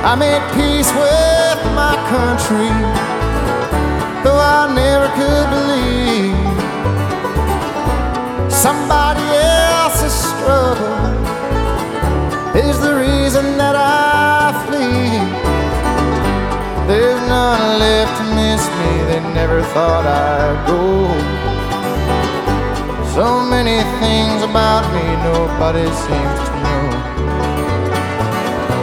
I made peace with my country, though I never could believe somebody else's struggle is the reason that I flee. There's none left to miss me, they never thought I'd go. So many things about me nobody seems to know.